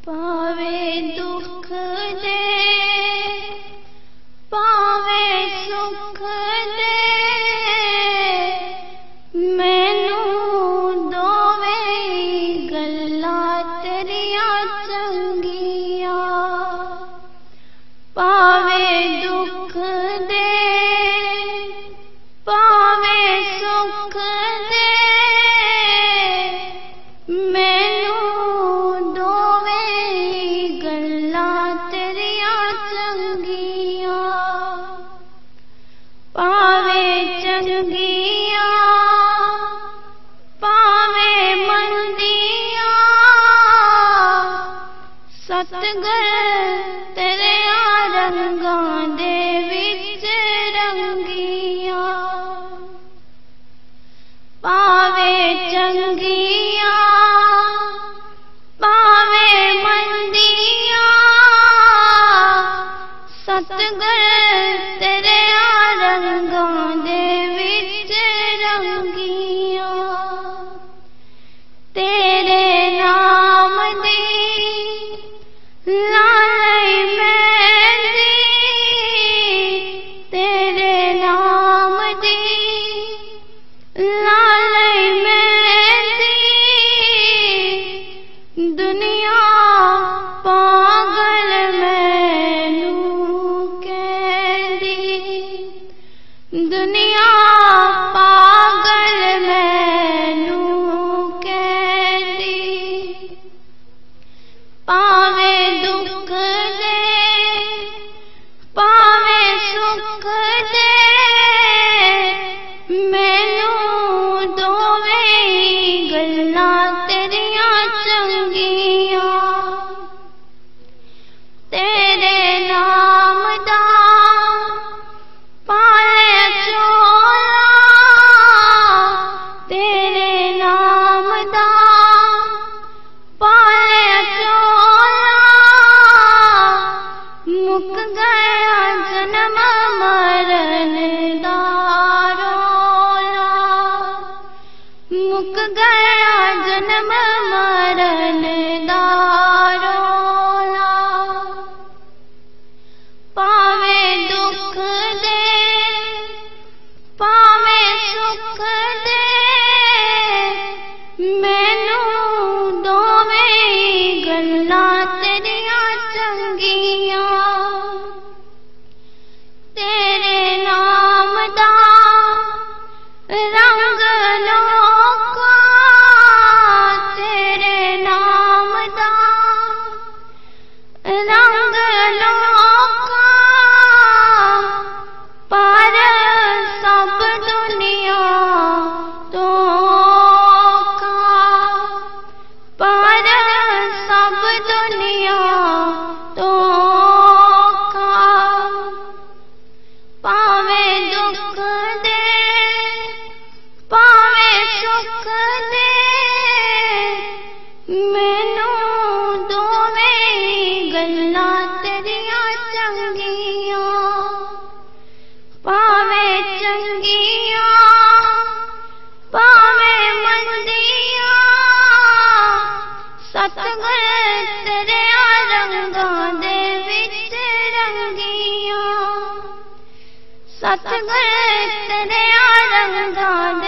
पावे दुख दे पावे सुख दे मैनू दोवे गल्लां तेरियां चंगियां। पावे दुख दे पावे सुख दे मैनू दोवे गल्लां तेरियां चंगियां। पावे चंगियां पावे मंदियां सतगुर तेरियां रंगां दे विच रंगियां। पावे चंगियां पावे मंदियां सतगुर तेरियां रंगां दे विच रंगियां। तेरे नाम दी लालई मेहंदी तेरे नाम दी लालई मेहंदी दुनिया पागल मैनू कहंदी। दुनिया पागल मैनू कहंदी। पावे दुख दे पावे सुख दे मैनू दोवे गल्लां तेरियां चंगियां। तेरे नाम दा पाले चोला तेरे नाम दा पाले चोला मुक गया जन्म मरण दा रोला। मुक गया जन्म मरण दा रोला। पावे दुख दे पावे सुख दे मैनू दोवे गल्लां तेरियां चंगियां। तेरे नाम दा रंग लोका तेरे नाम दा रंग लोका पर सब दुनिया तो का पर सब दुनिया तो का। पावे दुख दे पावे सुख दे मैनू दोवे गल्लां तेरियां चंगियां। पावे चंगियां पावे मंदियां सतगुर तेरियां रंगां दे विच रंगियां। सतगुर तेरियां रंगां